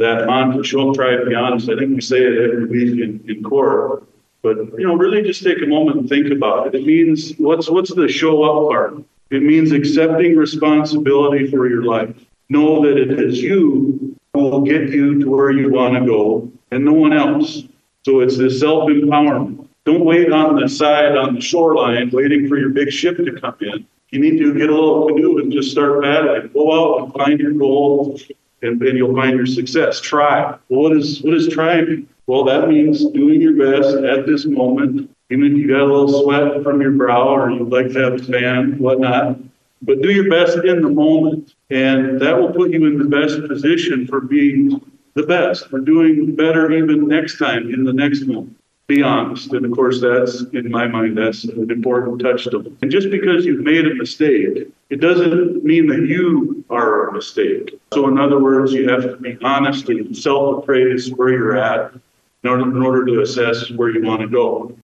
that mantra, show up, try to be honest. I think we say it every week in court. But, really just take a moment and think about it. It means, what's the show up part? It means accepting responsibility for your life. Know that it is you who will get you to where you want to go and no one else. So it's this self-empowerment. Don't wait on the side, on the shoreline, waiting for your big ship to come in. You need to get a little canoe and just start paddling. Go out and find your goal, and you'll find your success. Try. Well, what is trying? Well, that means doing your best at this moment, even if you got a little sweat from your brow or you'd like to have a fan, whatnot. But do your best in the moment, and that will put you in the best position for being the best, for doing better even next time in the next moment. Be honest. And of course, that's, in my mind, that's an important touchstone. And just because you've made a mistake, it doesn't mean that you are a mistake. So in other words, you have to be honest and self-appraise where you're at in order to assess where you want to go.